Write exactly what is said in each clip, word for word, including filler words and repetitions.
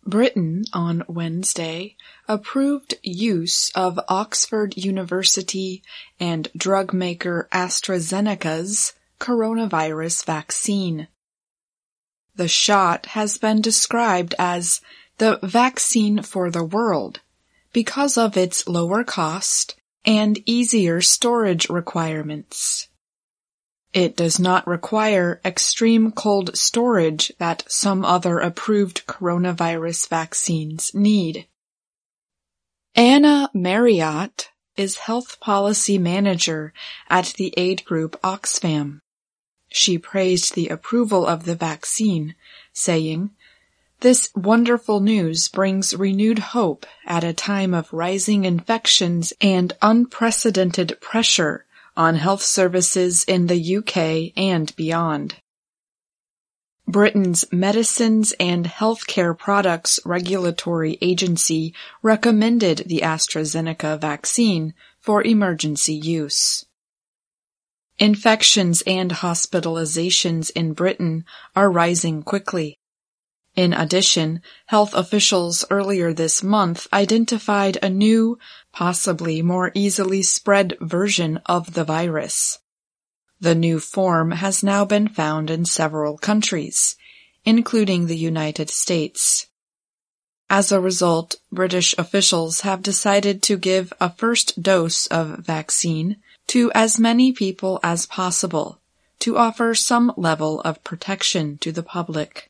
Britain on Wednesday approved use of Oxford University and drug maker AstraZeneca's coronavirus vaccine. The shot has been described as the vaccine for the world because of its lower cost and easier storage requirements. It does not require extreme cold storage that some other approved coronavirus vaccines need. Anna Marriott is Health Policy Manager at the aid group Oxfam. She praised the approval of the vaccine, saying, "This wonderful news brings renewed hope at a time of rising infections and unprecedented pressure on health services in the U K and beyond." Britain's Medicines and Healthcare Products Regulatory Agency recommended the AstraZeneca vaccine for emergency use. Infections and hospitalizations in Britain are rising quickly. In addition, health officials earlier this month identified a new, possibly more easily spread version of the virus. The new form has now been found in several countries, including the United States. As a result, British officials have decided to give a first dose of vaccine to as many people as possible to offer some level of protection to the public.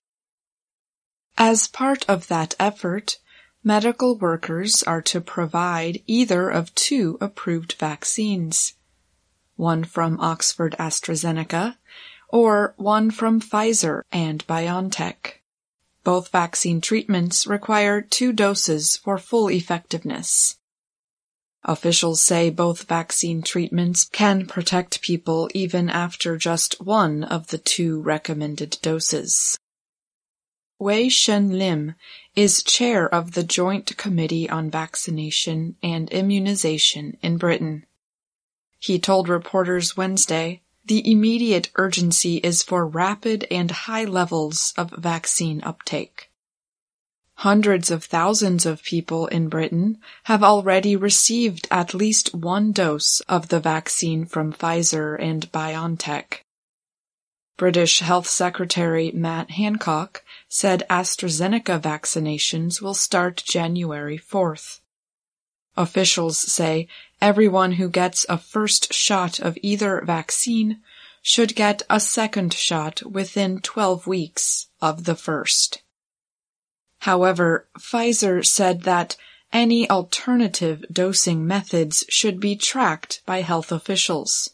As part of that effort, medical workers are to provide either of two approved vaccines, one from Oxford AstraZeneca or one from Pfizer and BioNTech. Both vaccine treatments require two doses for full effectiveness. Officials say both vaccine treatments can protect people even after just one of the two recommended doses. Wei Shen Lim is chair of the Joint Committee on Vaccination and Immunization in Britain. He told reporters Wednesday, "The immediate urgency is for rapid and high levels of vaccine uptake. Hundreds of thousands of people in Britain have already received at least one dose of the vaccine from Pfizer and BioNTech." British Health Secretary Matt Hancock said AstraZeneca vaccinations will start January fourth. Officials say everyone who gets a first shot of either vaccine should get a second shot within twelve weeks of the first. However, Pfizer said that any alternative dosing methods should be tracked by health officials.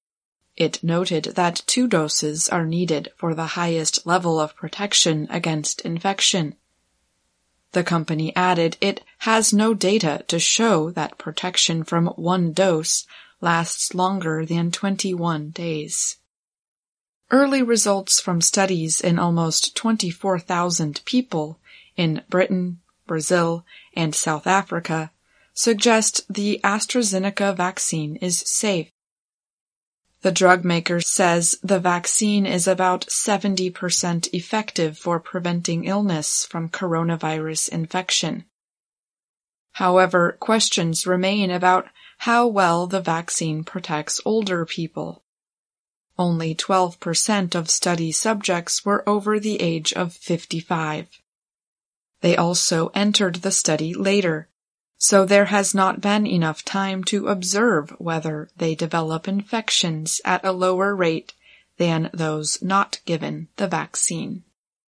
It noted that two doses are needed for the highest level of protection against infection. The company added it has no data to show that protection from one dose lasts longer than twenty-one days. Early results from studies in almost twenty-four thousand people in Britain, Brazil, and South Africa suggest the AstraZeneca vaccine is safe. The drug maker says the vaccine is about seventy percent effective for preventing illness from coronavirus infection. However, questions remain about how well the vaccine protects older people. Only twelve percent of study subjects were over the age of fifty-five. They also entered the study later, so there has not been enough time to observe whether they develop infections at a lower rate than those not given the vaccine.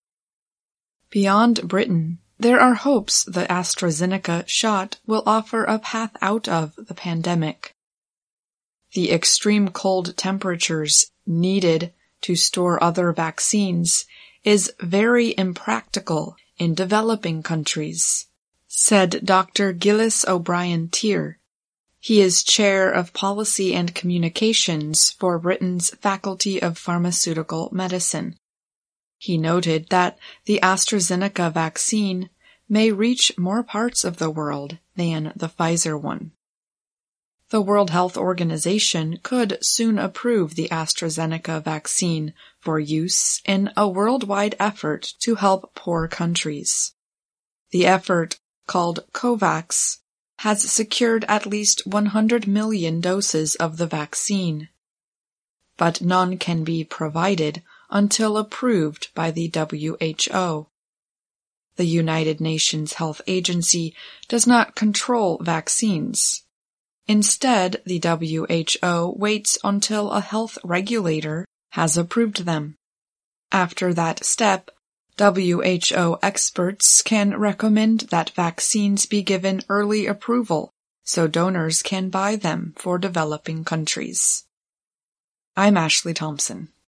Beyond Britain, there are hopes the AstraZeneca shot will offer a path out of the pandemic. The extreme cold temperatures needed to store other vaccines is very impractical in developing countries, said Doctor Gillis O'Brien-Tear. He is Chair of Policy and Communications for Britain's Faculty of Pharmaceutical Medicine. He noted that the AstraZeneca vaccine may reach more parts of the world than the Pfizer one. The World Health Organization could soon approve the AstraZeneca vaccine for use in a worldwide effort to help poor countries. The effort, called COVAX, has secured at least one hundred million doses of the vaccine, but none can be provided until approved by the W H O. The United Nations Health Agency does not control vaccines. Instead, the W H O waits until a health regulator has approved them. After that step, W H O experts can recommend that vaccines be given early approval so donors can buy them for developing countries. I'm Ashley Thompson.